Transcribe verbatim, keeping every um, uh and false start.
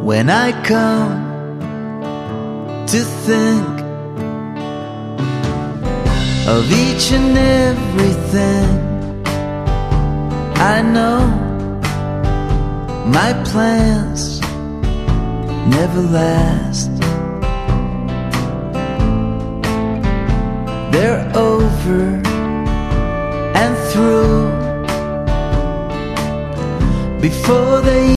when I come to think of each and everything, I know my plans never last. They're over and through before they